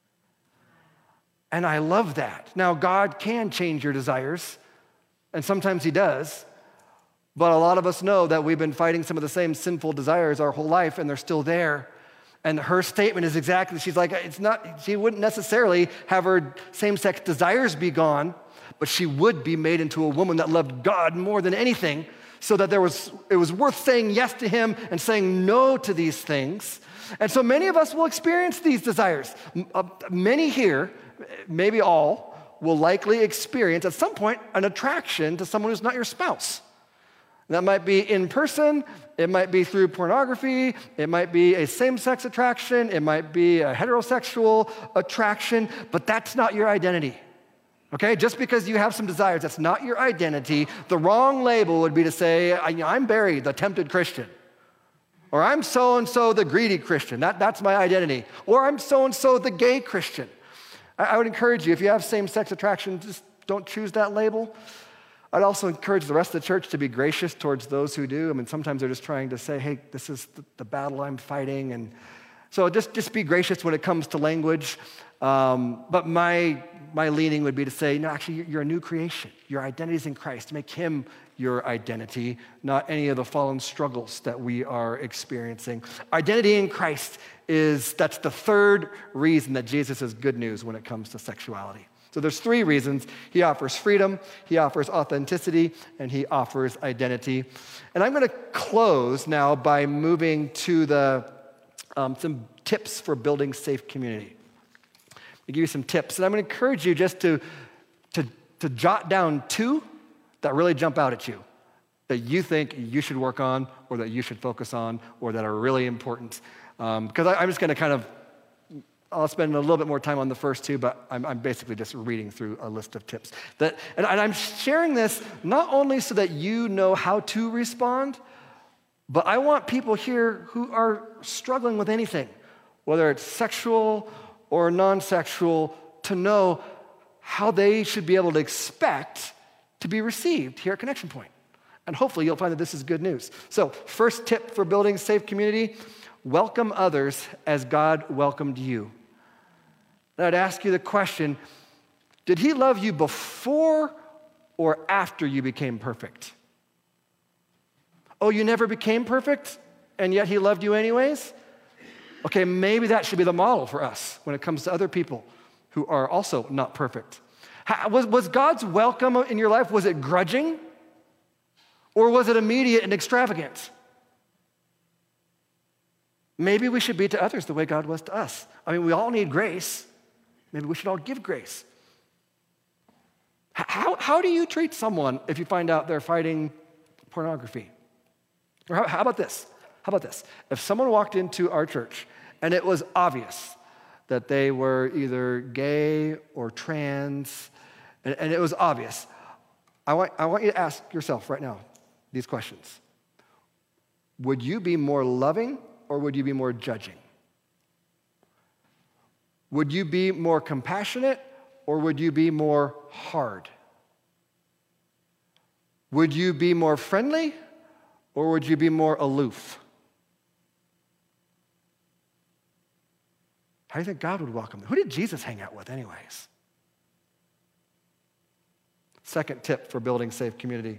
And I love that. Now, God can change your desires, and sometimes he does, but a lot of us know that we've been fighting some of the same sinful desires our whole life, and they're still there. And her statement is exactly, she's like, she wouldn't necessarily have her same-sex desires be gone, but she would be made into a woman that loved God more than anything, so that it was worth saying yes to him and saying no to these things. And so many of us will experience these desires. Many here, maybe all, will likely experience at some point an attraction to someone who's not your spouse. That might be in person, it might be through pornography, it might be a same-sex attraction, it might be a heterosexual attraction, but that's not your identity. Okay, just because you have some desires, that's not your identity. The wrong label would be to say, I'm Barry, the tempted Christian. Or I'm so-and-so, the greedy Christian. That's my identity. Or I'm so-and-so, the gay Christian. I would encourage you, if you have same-sex attraction, just don't choose that label. I'd also encourage the rest of the church to be gracious towards those who do. I mean, sometimes they're just trying to say, hey, this is the battle I'm fighting. And so just be gracious when it comes to language. But my leaning would be to say, no, actually, you're a new creation. Your identity is in Christ. Make him your identity, not any of the fallen struggles that we are experiencing. Identity in Christ that's the third reason that Jesus is good news when it comes to sexuality. So there's three reasons. He offers freedom, he offers authenticity, and he offers identity. And I'm going to close now by moving to some tips for building safe community. I'll give you some tips, and I'm going to encourage you just to jot down two that really jump out at you, that you think you should work on, or that you should focus on, or that are really important. Because I'm just going to I'll spend a little bit more time on the first two, but I'm basically just reading through a list of tips. And I'm sharing this not only so that you know how to respond, but I want people here who are struggling with anything, whether it's sexual or non-sexual, to know how they should be able to expect to be received here at Connection Point. And hopefully you'll find that this is good news. So first tip for building a safe community, welcome others as God welcomed you. And I'd ask you the question, did he love you before or after you became perfect? Oh, you never became perfect, and yet he loved you anyways? Okay, maybe that should be the model for us when it comes to other people who are also not perfect. Was God's welcome in your life, was it grudging? Or was it immediate and extravagant? Maybe we should be to others the way God was to us. I mean, we all need grace. Maybe we should all give grace. How do you treat someone if you find out they're fighting pornography? Or how about this? How about this? If someone walked into our church and it was obvious that they were either gay or trans, and it was obvious, I want you to ask yourself right now these questions. Would you be more loving or would you be more judging? Would you be more compassionate or would you be more hard? Would you be more friendly or would you be more aloof? How do you think God would welcome them? Who did Jesus hang out with anyways? Second tip for building safe community.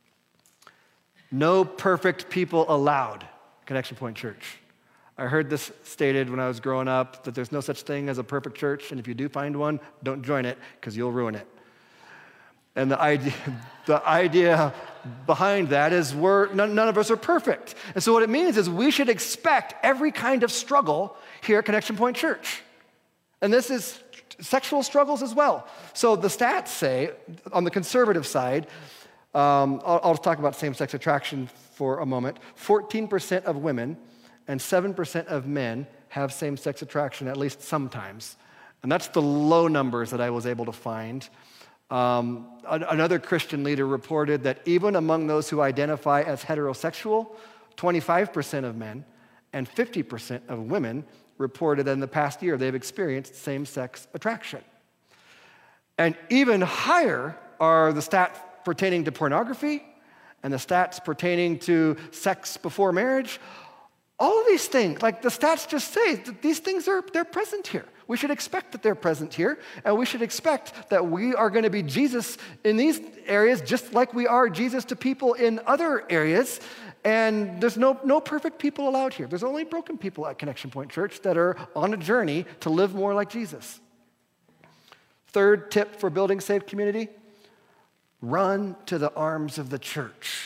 No perfect people allowed, Connection Point Church. I heard this stated when I was growing up, that there's no such thing as a perfect church, and if you do find one, don't join it, because you'll ruin it. And the idea behind that is none of us are perfect. And so what it means is we should expect every kind of struggle here at Connection Point Church. And this is sexual struggles as well. So the stats say, on the conservative side, I'll talk about same-sex attraction for a moment, 14% of women and 7% of men have same-sex attraction, at least sometimes. And that's the low numbers that I was able to find. Another Christian leader reported that even among those who identify as heterosexual, 25% of men and 50% of women reported that in the past year they've experienced same-sex attraction. And even higher are the stats pertaining to pornography and the stats pertaining to sex before marriage. All of these things, like the stats just say, that these things they're present here. We should expect that they're present here, and we should expect that we are going to be Jesus in these areas just like we are Jesus to people in other areas. And there's no perfect people allowed here. There's only broken people at Connection Point Church that are on a journey to live more like Jesus. Third tip for building safe community, run to the arms of the church.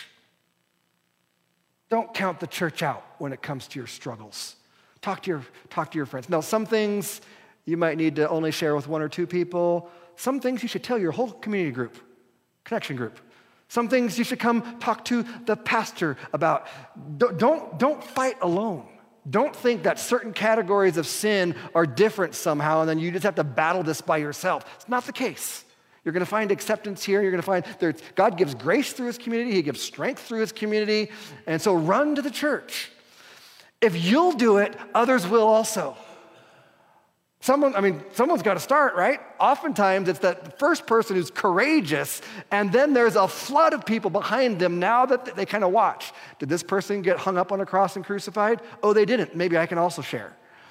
Don't count the church out when it comes to your struggles. Talk to your friends. Now, some things you might need to only share with one or two people. Some things you should tell your whole community group, connection group. Some things you should come talk to the pastor about. Don't fight alone. Don't think that certain categories of sin are different somehow and then you just have to battle this by yourself. It's not the case. You're going to find acceptance here. You're going to find God gives grace through his community. He gives strength through his community. And so run to the church. If you'll do it, others will also. Someone's got to start, right? Oftentimes it's that first person who's courageous, and then there's a flood of people behind them now that they kind of watch. Did this person get hung up on a cross and crucified? Oh, they didn't. Maybe I can also share.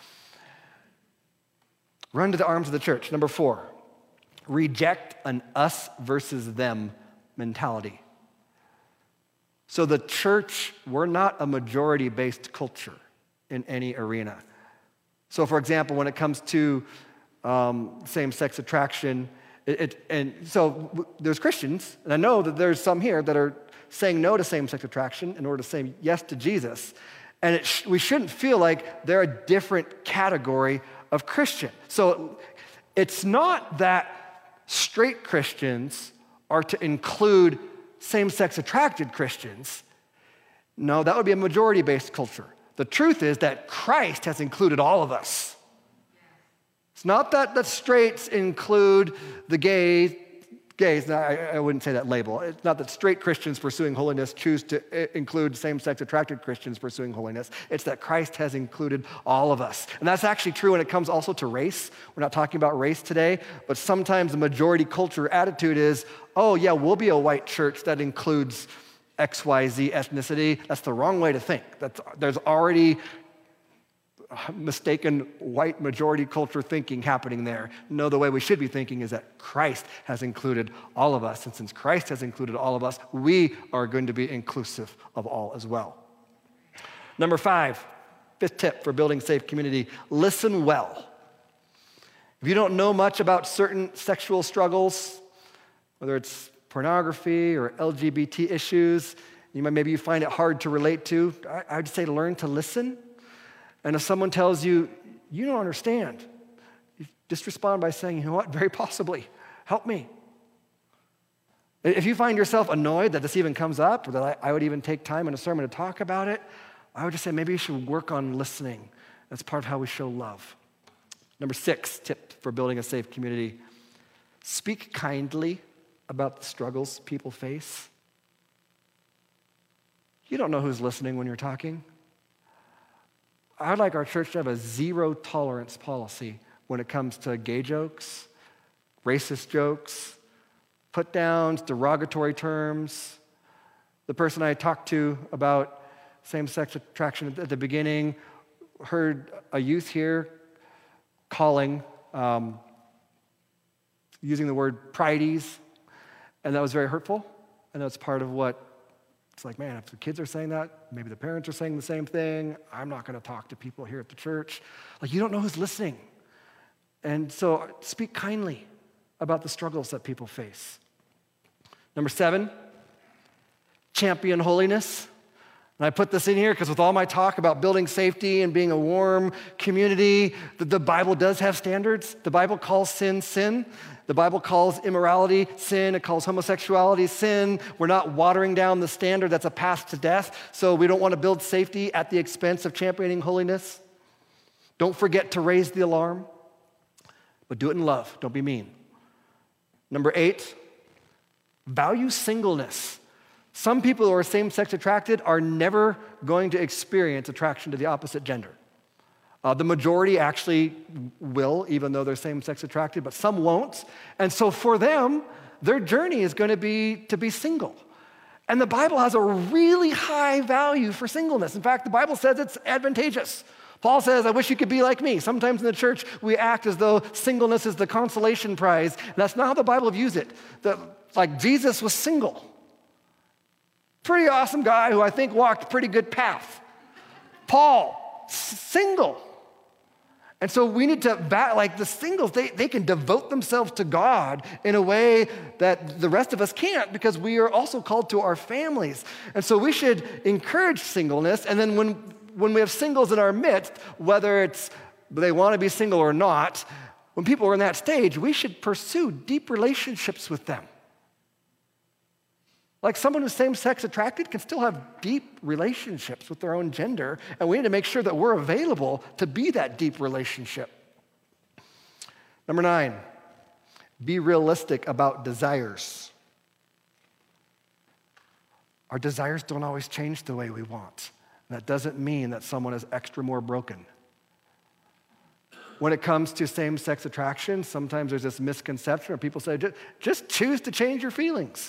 Run to the arms of the church. Number 4. Reject an us versus them mentality. So the church, we're not a majority-based culture in any arena. So for example, when it comes to same-sex attraction, so there's Christians, and I know that there's some here that are saying no to same-sex attraction in order to say yes to Jesus. And we shouldn't feel like they're a different category of Christian. So it's not that straight Christians are to include same-sex attracted Christians. No, that would be a majority-based culture. The truth is that Christ has included all of us. It's not that the straights include the gays. No, I wouldn't say that label. It's not that straight Christians pursuing holiness choose to include same-sex attracted Christians pursuing holiness. It's that Christ has included all of us. And that's actually true when it comes also to race. We're not talking about race today, but sometimes the majority culture attitude is, oh yeah, we'll be a white church that includes XYZ ethnicity. That's the wrong way to think. There's already mistaken white majority culture thinking happening there. No, the way we should be thinking is that Christ has included all of us. And since Christ has included all of us, we are going to be inclusive of all as well. Number 5, 5th tip for building safe community, listen well. If you don't know much about certain sexual struggles, whether it's pornography or LGBT issues, maybe you find it hard to relate to, I would say learn to listen. And if someone tells you, you don't understand, you just respond by saying, you know what, very possibly, help me. If you find yourself annoyed that this even comes up, or that I would even take time in a sermon to talk about it, I would just say maybe you should work on listening. That's part of how we show love. Number 6 tip for building a safe community: speak kindly about the struggles people face. You don't know who's listening when you're talking. I'd like our church to have a zero tolerance policy when it comes to gay jokes, racist jokes, put downs, derogatory terms. The person I talked to about same-sex attraction at the beginning heard a youth here calling, using the word prideies, and that was very hurtful. And that's part of what, it's like, man, if the kids are saying that, maybe the parents are saying the same thing, I'm not going to talk to people here at the church. Like, you don't know who's listening. And so speak kindly about the struggles that people face. Number 7, champion holiness. And I put this in here because with all my talk about building safety and being a warm community, the Bible does have standards. The Bible calls sin, sin. The Bible calls immorality sin. It calls homosexuality sin. We're not watering down the standard that's a path to death, so we don't want to build safety at the expense of championing holiness. Don't forget to raise the alarm, but do it in love. Don't be mean. Number 8, value singleness. Some people who are same-sex attracted are never going to experience attraction to the opposite gender. The majority actually will, even though they're same-sex attracted, but some won't. And so for them, their journey is going to be single. And the Bible has a really high value for singleness. In fact, the Bible says it's advantageous. Paul says, I wish you could be like me. Sometimes in the church, we act as though singleness is the consolation prize. And that's not how the Bible views it. Like Jesus was single. Pretty awesome guy who I think walked a pretty good path. Paul, single. And so we need to, like the singles, they can devote themselves to God in a way that the rest of us can't, because we are also called to our families. And so we should encourage singleness. And then when we have singles in our midst, whether it's they want to be single or not, when people are in that stage, we should pursue deep relationships with them. Like someone who's same-sex attracted can still have deep relationships with their own gender, and we need to make sure that we're available to be that deep relationship. Number 9, be realistic about desires. Our desires don't always change the way we want. And that doesn't mean that someone is extra more broken. When it comes to same-sex attraction, sometimes there's this misconception where people say, just choose to change your feelings.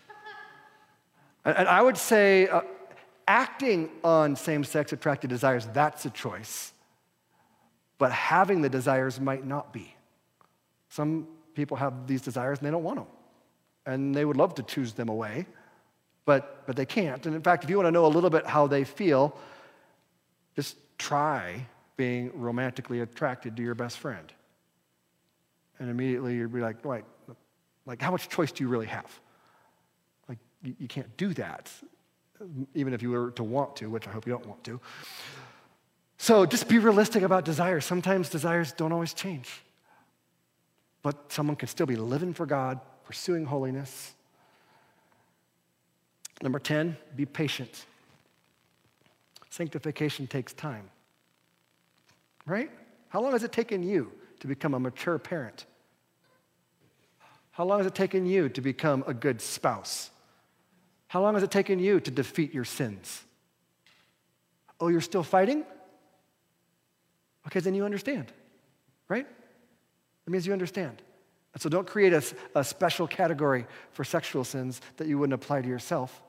And I would say acting on same-sex attracted desires, that's a choice. But having the desires might not be. Some people have these desires and they don't want them. And they would love to choose them away, but they can't. And in fact, if you want to know a little bit how they feel, just try being romantically attracted to your best friend. And immediately you'd be like, wait, like how much choice do you really have? You can't do that, even if you were to want to, which I hope you don't want to. So just be realistic about desires. Sometimes desires don't always change. But someone can still be living for God, pursuing holiness. Number 10, be patient. Sanctification takes time. Right? How long has it taken you to become a mature parent? How long has it taken you to become a good spouse? How long has it taken you to defeat your sins? Oh, you're still fighting? Okay, then you understand, right? That means you understand. And so don't create a special category for sexual sins that you wouldn't apply to yourself.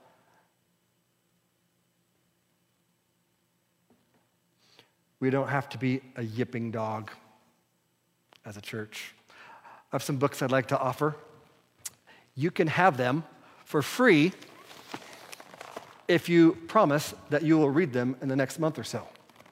We don't have to be a yipping dog as a church. I have some books I'd like to offer. You can have them for free if you promise that you will read them in the next month or so.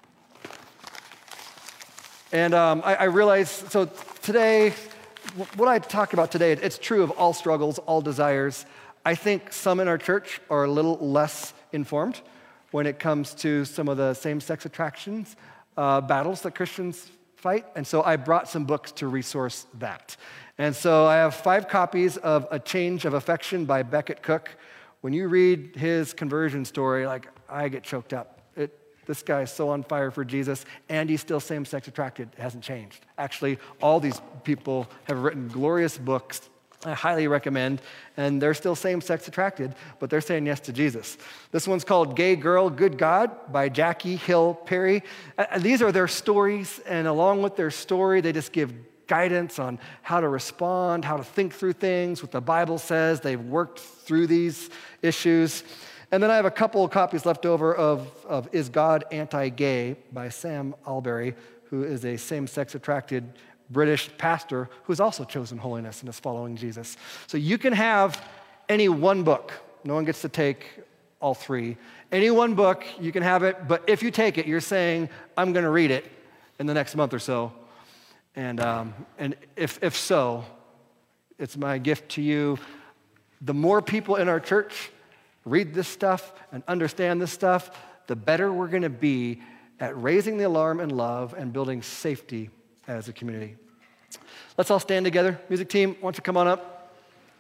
And I realize, so today, what I talk about today, it's true of all struggles, all desires. I think some in our church are a little less informed when it comes to some of the same-sex attractions, battles that Christians fight. And so I brought some books to resource that. And so I have 5 copies of A Change of Affection by Becket Cook. When you read his conversion story, like, I get choked up. This guy is so on fire for Jesus, and he's still same-sex attracted. It hasn't changed. Actually, all these people have written glorious books I highly recommend, and they're still same-sex attracted, but they're saying yes to Jesus. This one's called Gay Girl, Good God by Jackie Hill Perry. These are their stories, and along with their story, they just give guidance on how to respond, how to think through things, what the Bible says. They've worked through these issues. And then I have a couple of copies left over of Is God Anti-Gay by Sam Alberry, who is a same-sex attracted British pastor who's also chosen holiness and is following Jesus. So you can have any one book. No one gets to take all 3. Any one book, you can have it, but if you take it, you're saying, I'm going to read it in the next month or so. And if so, it's my gift to you. The more people in our church read this stuff and understand this stuff, the better we're going to be at raising the alarm in love and building safety as a community. Let's all stand together. Music team, why don't you come on up?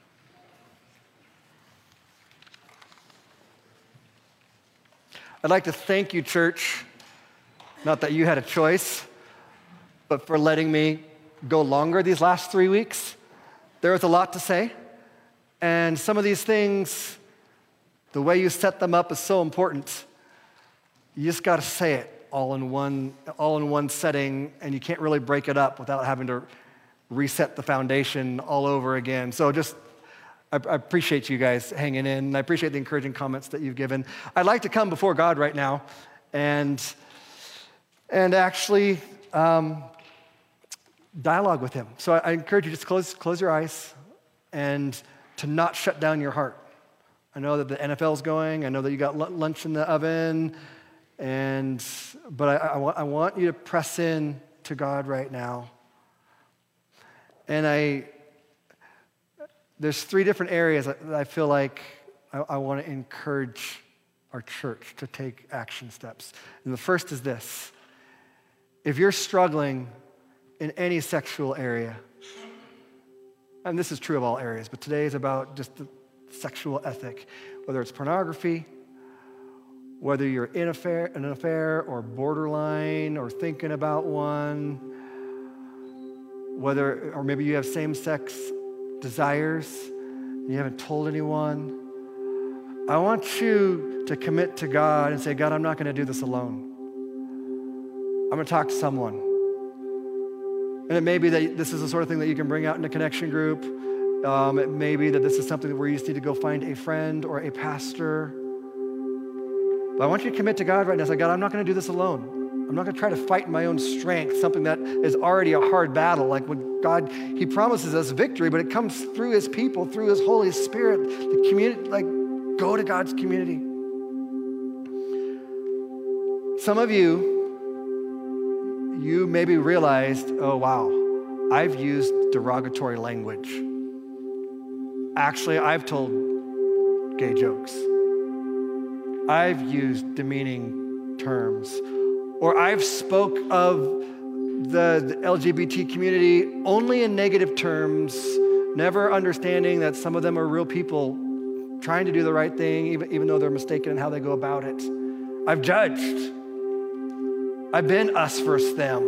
I'd like to thank you, church, not that you had a choice, but for letting me go longer these last 3 weeks. There was a lot to say, and some of these things, the way you set them up is so important. You just got to say it all in one setting, and you can't really break it up without having to reset the foundation all over again. So I appreciate you guys hanging in. I appreciate the encouraging comments that you've given. I'd like to come before God right now and actually dialogue with him. So I encourage you just close your eyes and to not shut down your heart. I know that the NFL's going. I know that you got lunch in the oven. But I want you to press in to God right now. And there's 3 different areas that I feel like I want to encourage our church to take action steps. And the first is this. If you're struggling in any sexual area, and this is true of all areas, but today is about just the sexual ethic, whether it's pornography, whether you're in an affair or borderline or thinking about one, or maybe you have same-sex desires and you haven't told anyone, I want you to commit to God and say, God, I'm not going to do this alone. I'm going to talk to someone. And it may be that this is the sort of thing that you can bring out in a connection group. It may be that this is something where you just need to go find a friend or a pastor. But I want you to commit to God right now. Say, God, I'm not going to do this alone. I'm not going to try to fight in my own strength, something that is already a hard battle. Like when God, he promises us victory, but it comes through his people, through his Holy Spirit. The community, go to God's community. Some of you maybe realized, oh, wow, I've used derogatory language. Actually, I've told gay jokes. I've used demeaning terms. Or I've spoke of the LGBT community only in negative terms, never understanding that some of them are real people trying to do the right thing, even though they're mistaken in how they go about it. I've judged. I've been us versus them.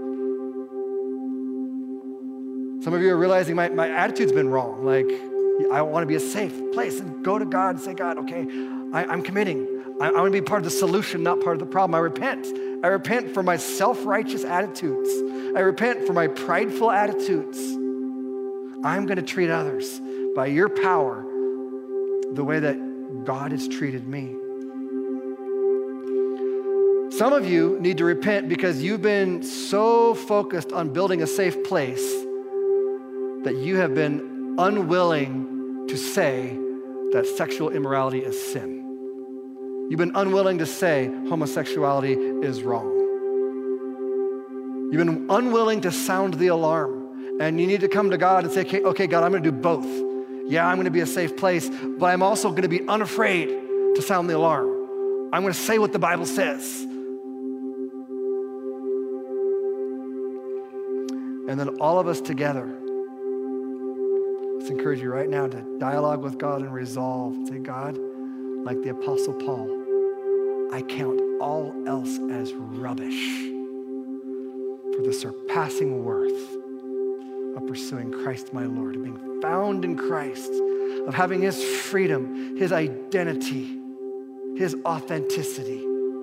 Some of you are realizing my attitude's been wrong. Like, I want to be a safe place and go to God and say, God, okay, I'm committing. I want to be part of the solution, not part of the problem. I repent. I repent for my self-righteous attitudes. I repent for my prideful attitudes. I'm going to treat others by your power the way that God has treated me. Some of you need to repent because you've been so focused on building a safe place that you have been unwilling to say that sexual immorality is sin. You've been unwilling to say homosexuality is wrong. You've been unwilling to sound the alarm. And you need to come to God and say, okay, God, I'm going to do both. Yeah, I'm going to be a safe place, but I'm also going to be unafraid to sound the alarm. I'm going to say what the Bible says. And then all of us together, let's encourage you right now to dialogue with God and resolve. Say, God, like the Apostle Paul, I count all else as rubbish for the surpassing worth of pursuing Christ my Lord, of being found in Christ, of having his freedom, his identity, his authenticity.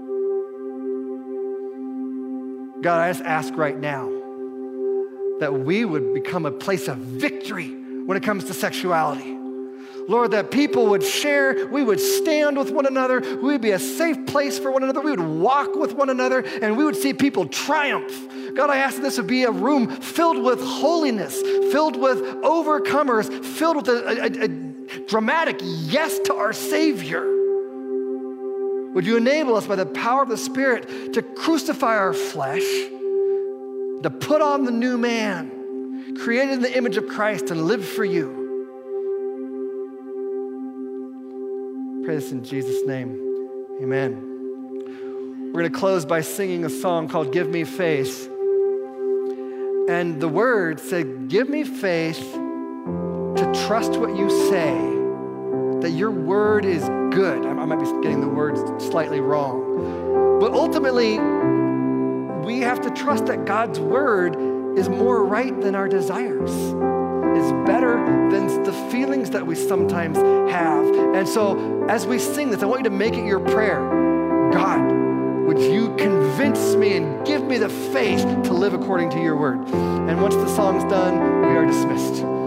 God, I just ask right now that we would become a place of victory when it comes to sexuality. Lord, that people would share, we would stand with one another, we would be a safe place for one another, we would walk with one another, and we would see people triumph. God, I ask that this would be a room filled with holiness, filled with overcomers, filled with a dramatic yes to our Savior. Would you enable us by the power of the Spirit to crucify our flesh, to put on the new man, created in the image of Christ, and live for you? Pray this in Jesus' name. Amen. We're going to close by singing a song called Give Me Faith. And the words say, give me faith to trust what you say, that your word is good. I might be getting the words slightly wrong. But ultimately, we have to trust that God's word is more right than our desires, is better than the feelings that we sometimes have. And so as we sing this, I want you to make it your prayer. God, would you convince me and give me the faith to live according to your word? And once the song's done, we are dismissed.